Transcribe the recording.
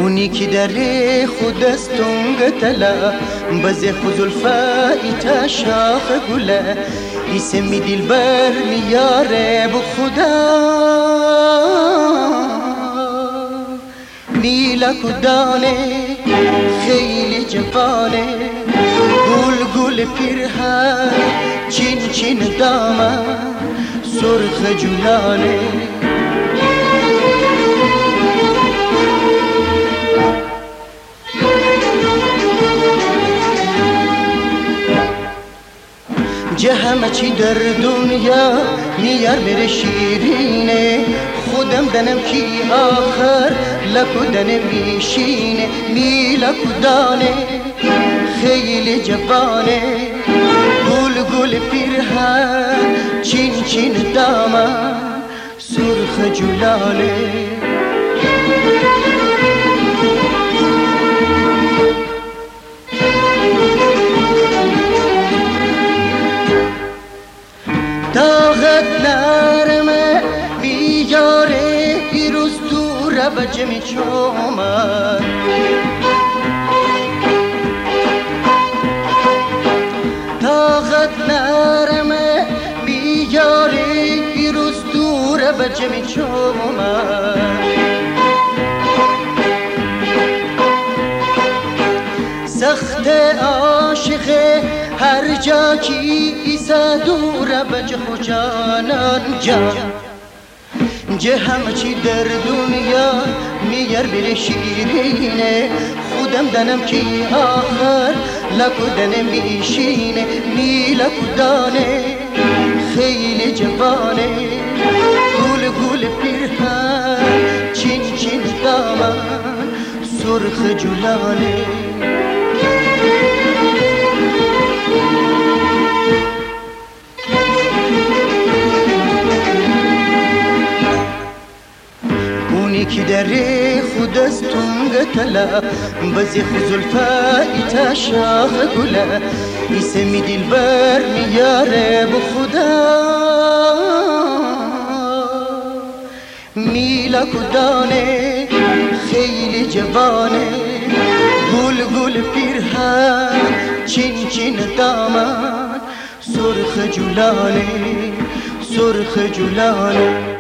اونی که در خود استونگ تلا بزه خزلفایی تا شاخ گله اسمی دل بر میاره بو خدا میلا کدانه خیلی جوانه گل گل پیرهن چین چین دامن سرخ جولانه جه همه چی در دنیا میار بره شیرینه خودم دنم کی آخر لکدن میشینه میلا کدانه خیلی جوانه گل گل پیرهن چین چین دامن سرخ جولانه طاقت نرمه بیاره پیروز تو ربجه می چومن طاقت نرمه بیاره پیروز تو ربجه می چومن سخت عاشق هر جا کی ایسا دور بچه خوشانان جان جه همه چی در دنیا میار بره شیرینه خودم دنم کی آخر لکدن میشینه میلا کدانه خیلی جوانه گل گل پیرهن چین چین دامن سرخ جولانه اونی که در خود استونگ تلا بزی خزلفایی تا شاخ گله اسمی دل بر میاره بو خدا میلا کدانه خیلی جوانه گل گل پیرهن چین چین دامن سرخ جولانه سرخ جولانه